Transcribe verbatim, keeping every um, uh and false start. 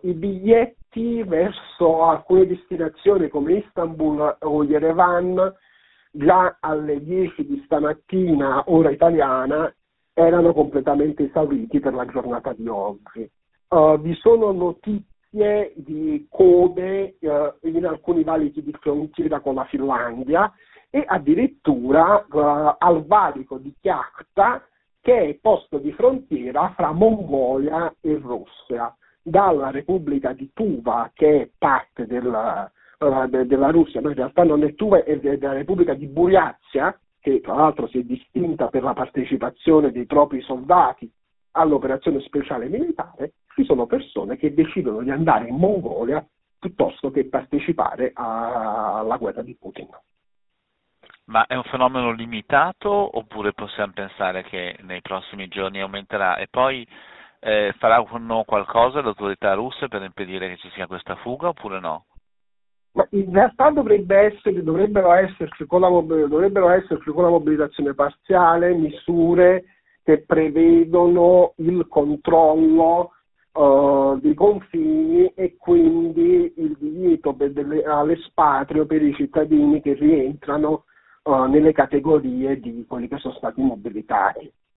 i biglietti verso alcune destinazioni come Istanbul o Yerevan già alle dieci di stamattina, ora italiana, erano completamente esauriti per la giornata di oggi. Uh, vi sono notizie di code uh, in alcuni valichi di frontiera con la Finlandia e addirittura uh, al valico di Chiachta, che è posto di frontiera fra Mongolia e Russia, dalla Repubblica di Tuva, che è parte della, uh, de, della Russia, ma in realtà non è Tuva, è della Repubblica di Buriazia, che tra l'altro si è distinta per la partecipazione dei propri soldati all'operazione speciale militare. Ci sono persone che decidono di andare in Mongolia piuttosto che partecipare a, alla guerra di Putin. Ma è un fenomeno limitato oppure possiamo pensare che nei prossimi giorni aumenterà? E poi eh, faranno qualcosa le autorità russe per impedire che ci sia questa fuga oppure no? Ma in realtà dovrebbe essere, dovrebbero, esserci con la, dovrebbero esserci con la mobilitazione parziale misure che prevedono il controllo uh, dei confini e quindi il divieto per delle, all'espatrio per i cittadini che rientrano uh, nelle categorie di quelli che sono stati mobilitati.